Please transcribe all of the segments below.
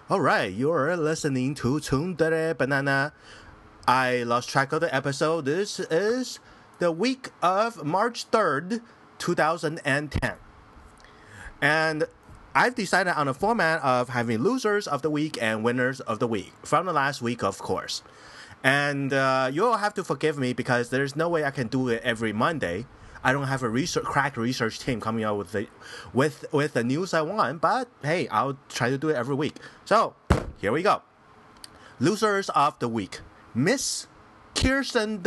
All right, you're listening to Tsundere Banana. I lost track of the episode. This is the week of March 3rd, 2010. And I've decided on a format of having losers of the week and winners of the week from the last week, of course. And you'll have to forgive me because there's no way I can do it every Monday. I don't have a crack research team coming out with the news I want, but hey, I'll try to do it every week. So here we go. Losers of the week: Miss Kirsten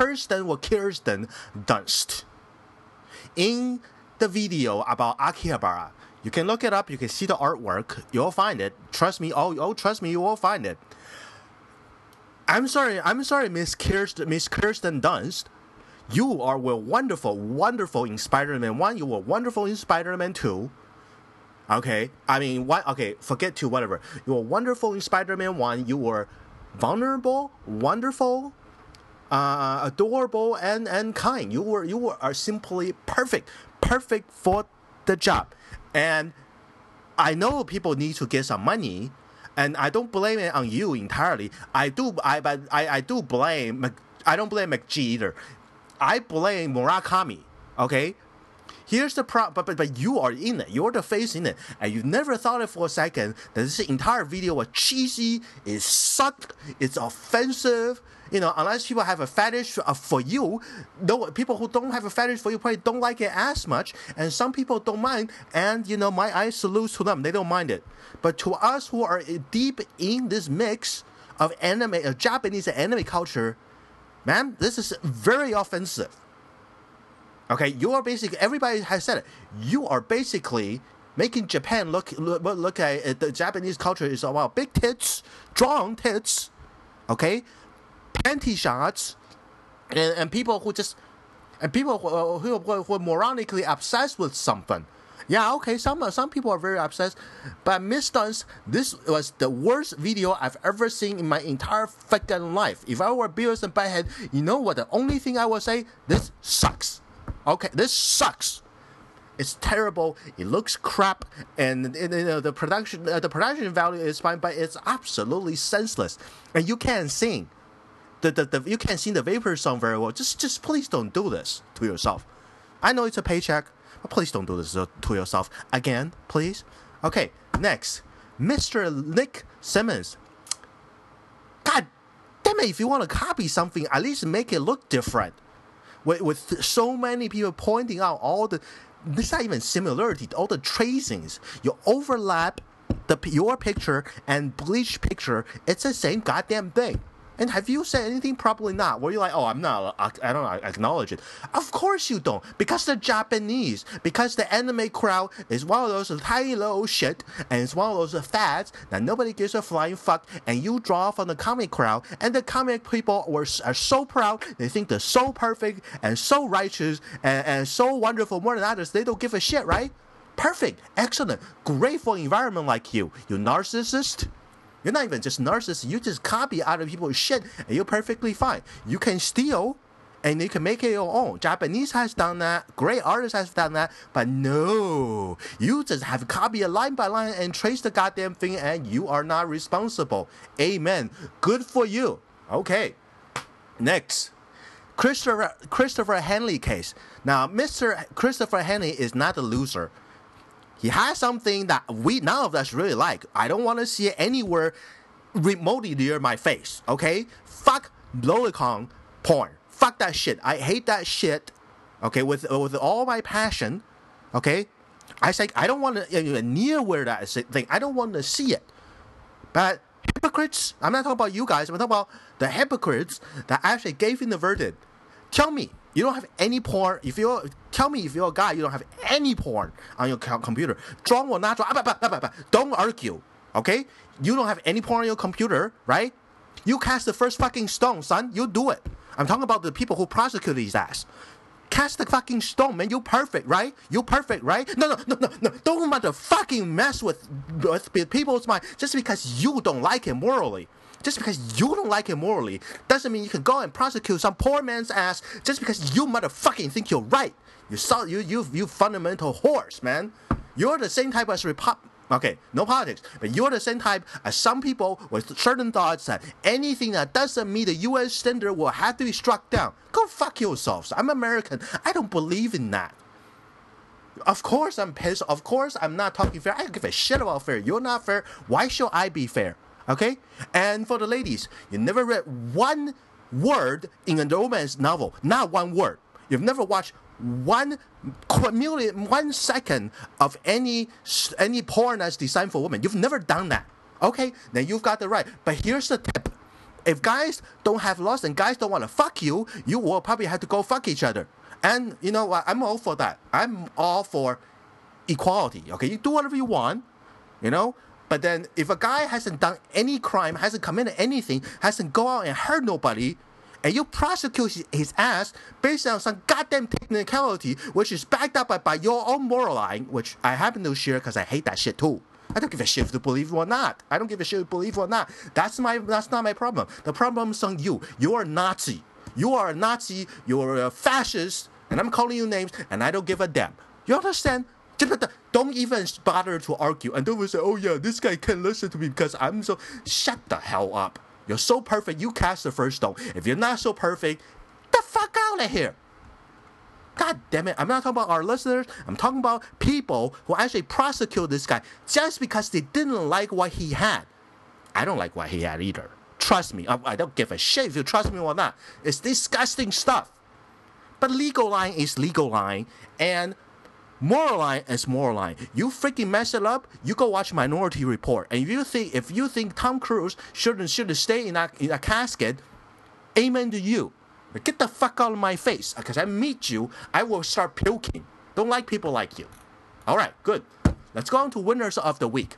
Dunst. In the video about Akihabara, you can look it up. You can see the artwork. You'll find it. Trust me. Trust me. You will find it. I'm sorry, Miss Kirsten Dunst. You were wonderful in Spider-Man 1. You were wonderful in Spider-Man 2. Okay? I mean, forget 2, whatever. You were wonderful in Spider-Man 1. You were vulnerable, wonderful, adorable, and kind. You are simply perfect for the job. And I know people need to get some money, and I don't blame it on you entirely. I don't blame McGee either. I blame Murakami, okay? Here's the problem, but you are in it. You're the face in it. And you never thought it for a second that this entire video was cheesy, it sucked, it's offensive. You know, unless people have a fetish for you, people who don't have a fetish for you probably don't like it as much. And some people don't mind. And, you know, my eyes salute to them. They don't mind it. But to us who are deep in this mix of Japanese anime culture, man, this is very offensive. Okay, you are basically, everybody has said it, you are basically making Japan look at the Japanese culture is about big tits, strong tits, okay, panty shots, and people who who are moronically obsessed with something. Yeah, okay, some people are very obsessed, but Miss Dunst, this was the worst video I've ever seen in my entire fucking life. If I were Beavis and Butthead, you know what? The only thing I would say, this sucks. Okay, this sucks. It's terrible. It looks crap, and you know, the production value is fine, but it's absolutely senseless. And you can't sing. You can't sing the Vapor song very well. Just please don't do this to yourself. I know it's a paycheck. Please don't do this to yourself again, please. Okay, next, Mr. Nick Simmons. God damn it! If you want to copy something, at least make it look different. With so many people pointing out this not even similarity, all the tracings. You overlap your picture and Bleach picture. It's the same goddamn thing. And have you said anything? Probably not. Where you're like, I don't acknowledge it. Of course you don't. Because they're Japanese. Because the anime crowd is one of those tiny little shit. And it's one of those fads that nobody gives a flying fuck. And you draw from the comic crowd. And the comic people are so proud. They think they're so perfect and so righteous and so wonderful more than others. They don't give a shit, right? Perfect. Excellent. Great for environment like you. You narcissist. You're not even just narcissist. You just copy other people's shit, and you're perfectly fine. You can steal, and you can make it your own. Japanese has done that. Great artists has done that. But no, you just have copy it line by line and trace the goddamn thing, and you are not responsible. Amen. Good for you. Okay. Next, Christopher Henley case. Now, Mr. Christopher Henley is not a loser. He has something that none of us really like. I don't want to see it anywhere remotely near my face, okay? Fuck lolicon porn. Fuck that shit. I hate that shit, okay, with all my passion, okay? I say I don't want to even near where that thing. I don't want to see it. But hypocrites, I'm not talking about you guys. I'm talking about the hypocrites that actually gave in the verdict. Tell me, you don't have any porn. Tell me if you're a guy, you don't have any porn on your computer. Strong or not strong, don't argue, okay? You don't have any porn on your computer, right? You cast the first fucking stone, son. You do it. I'm talking about the people who prosecute his ass. Cast the fucking stone, man. You perfect, right? You perfect, right? No. Don't motherfucking mess with people's mind just because you don't like it morally. Just because you don't like it morally doesn't mean you can go and prosecute some poor man's ass just because you motherfucking think you're right. You fundamental horse, man. You're the same type as Okay, no politics. But you're the same type as some people with certain thoughts that anything that doesn't meet the U.S. standard will have to be struck down. Go fuck yourselves. I'm American. I don't believe in that. Of course I'm pissed. Of course I'm not talking fair. I don't give a shit about fair. You're not fair. Why should I be fair? Okay? And for the ladies, you never read one word in a romance novel. Not one word. You've never watched 1 second of any porn that's designed for women. You've never done that. Okay? Then you've got the right. But here's the tip. If guys don't have lust and guys don't want to fuck you, you will probably have to go fuck each other. And you know what? I'm all for that. I'm all for equality. Okay? You do whatever you want, you know? But then if a guy hasn't done any crime, hasn't committed anything, hasn't go out and hurt nobody, and you prosecute his ass based on some goddamn technicality, which is backed up by your own moral line, which I happen to share because I hate that shit too. I don't give a shit if you believe it or not. I don't give a shit if you believe it or not. That's not my problem. The problem is on you. You're a Nazi. You are a Nazi. You're a fascist. And I'm calling you names, and I don't give a damn. You understand? Don't even bother to argue. And don't say, oh yeah, this guy can't listen to me because I'm so... Shut the hell up. You're so perfect, you cast the first stone. If you're not so perfect, the fuck out of here. God damn it. I'm not talking about our listeners. I'm talking about people who actually prosecute this guy just because they didn't like what he had. I don't like what he had either. Trust me. I don't give a shit if you trust me or not. It's disgusting stuff. But legal line is legal line. And moral line is moral line. You freaking mess it up, you go watch Minority Report. And if you think Tom Cruise shouldn't stay in a casket, amen to you. But get the fuck out of my face. Because I meet you, I will start puking. Don't like people like you. Alright, good. Let's go on to winners of the week.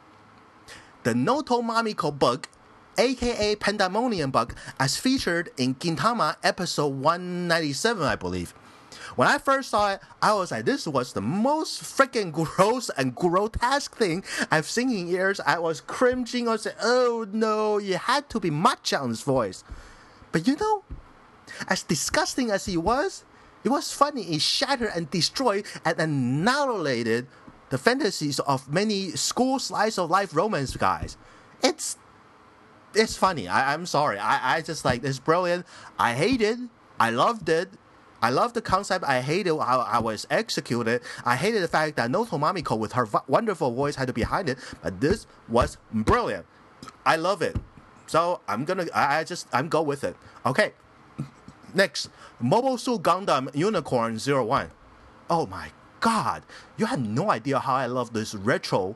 The Noto Mamiko bug, aka Pandemonium bug, as featured in Gintama episode 197, I believe. When I first saw it, I was like, this was the most freaking gross and grotesque thing I've seen in years. I was cringing. I was like, oh no, it had to be Machan's voice. But you know, as disgusting as it was funny. It shattered and destroyed and annihilated the fantasies of many school slice of life romance guys. It's funny. I'm sorry. I just like, it's brilliant. I hate it. I loved it. I love the concept. I hated how I was executed. I hated the fact that Noto Mamiko with her wonderful voice had to be behind it. But this was brilliant. I love it. So I'm go with it. Okay. Next, Mobile Suit Gundam Unicorn 01. Oh my god. You have no idea how I love this retro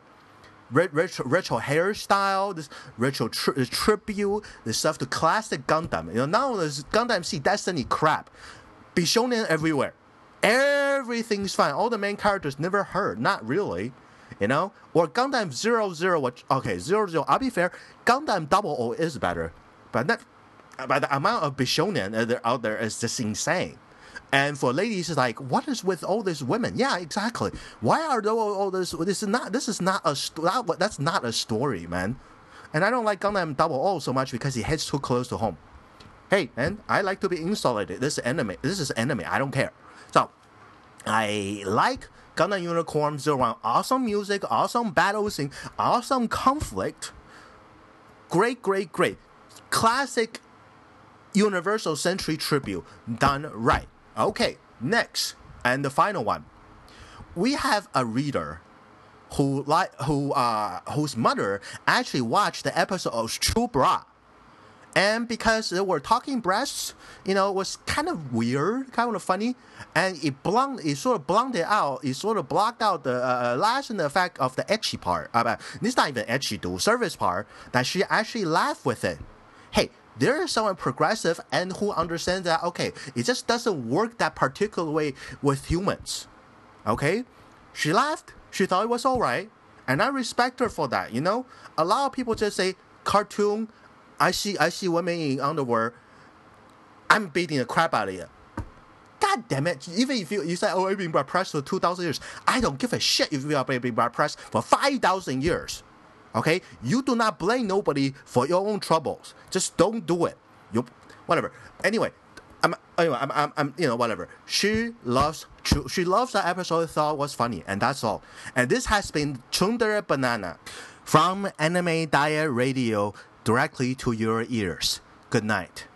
hairstyle, this retro tribute, this stuff to classic Gundam. You know, now this Gundam Seed Destiny crap. Bishonen everywhere. Everything's fine. All the main characters never hurt. Not really. You know? Or Gundam 00, which, okay, 00, I'll be fair, Gundam 00 is better. But the amount of Bishonen out there is just insane. And for ladies, it's like, what is with all these women? Yeah, exactly. Why are all this? That's not a story, man. And I don't like Gundam 00 so much because it hits too close to home. Hey, man, I like to be insulated. This is anime. I don't care. So, I like Gundam Unicorn 01. Awesome music, awesome battle scene, awesome conflict. Great. Classic Universal Century tribute done right. Okay, next and the final one. We have a reader whose mother actually watched the episode of True Bra. And because they were talking breasts, you know, it was kind of weird, kind of funny, and it sort of blocked out the lasting effect of the ecchi part. It's not even ecchi, the service part, that she actually laughed with it. Hey, there is someone progressive and who understands that, okay, it just doesn't work that particular way with humans. Okay? She laughed, she thought it was alright, and I respect her for that, you know? A lot of people just say, cartoon, I see women in underwear, I'm beating the crap out of you. God damn it. Even if you say, oh, I've been repressed for 2,000 years. I don't give a shit if you have been repressed for 5,000 years. Okay? You do not blame nobody for your own troubles. Just don't do it. Whatever. Anyway, I'm whatever. She loves She loves the episode, thought was funny, and that's all. And this has been Tsundere Banana from Anime Diet Radio directly to your ears. Good night.